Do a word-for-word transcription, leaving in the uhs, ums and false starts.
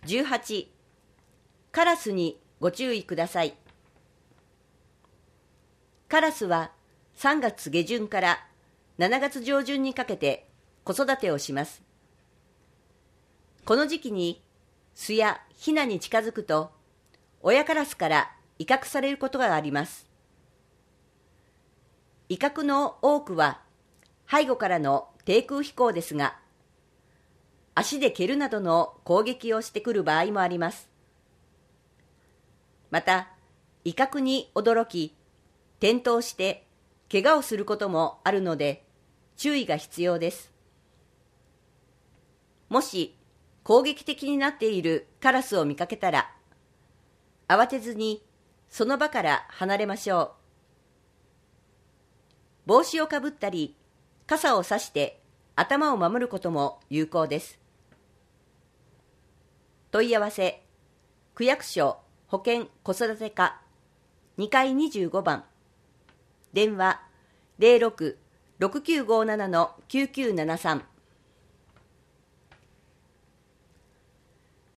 じゅうはち、カラスにご注意ください。カラスはさんがつげじゅんからしちがつじょうじゅんにかけて子育てをします。この時期に巣やヒナに近づくと、親カラスから威嚇されることがあります。威嚇の多くは背後からの低空飛行ですが、足で蹴るなどの攻撃をしてくる場合もあります。また、威嚇に驚き、転倒して怪我をすることもあるので、注意が必要です。もし攻撃的になっているカラスを見かけたら、慌てずにその場から離れましょう。帽子をかぶったり、傘を差して頭を守ることも有効です。問い合わせ、区役所保健子育て課にかいにじゅうごばん、電話 ゼロろく ろくきゅうごなな きゅうきゅうななさん